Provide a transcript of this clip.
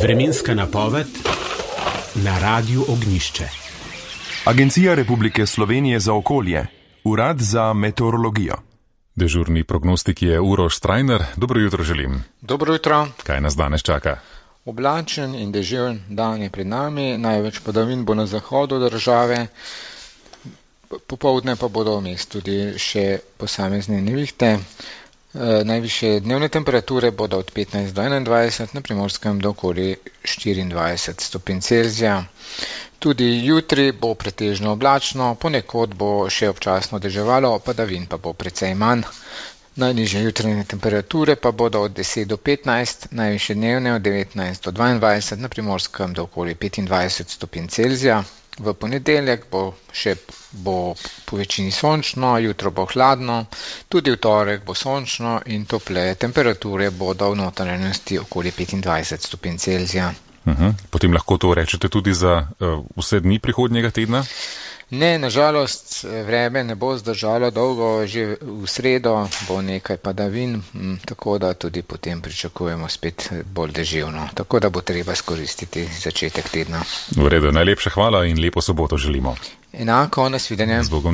Vremenska napoved na Radiu Ognjišče. Agencija Republike Slovenije za okolje, Urad za meteorologijo. Dežurni prognostik je Uroš Strajner. Dobro jutro želim. Dobro jutro. Kaj nas danes čaka? Oblačen in deževen dan je pred nami, največ padavin bo na zahodu države, popoldne pa bodo vmes tudi še posamezne nevihte. Najvišje dnevne temperature bodo od 15 do 21, na Primorskem do okoli 24 stopinj Celzija. Tudi jutri bo pretežno oblačno, ponekod bo še občasno deževalo, padavin pa bo precej manj. Najnižje jutranje temperature pa bodo od 10 do 15, najvišje dnevne od 19 do 22, na Primorskem do okoli 25 stopinj Celzija. V ponedeljek bo po večini sončno, jutro bo hladno, tudi v torek bo sončno in topleje temperature bodo v notranjosti okoli 25 stopinj Celzija. Potem lahko to rečete tudi za vse dni prihodnjega tedna? Ne, nažalost, vreme ne bo zdržalo dolgo, že v sredo bo nekaj padavin, tako da tudi potem pričakujemo spet bolj deževno, tako da bo treba skoristiti začetek tedna. V redu, najlepša hvala in lepo soboto želimo. Enako, nasvidenje.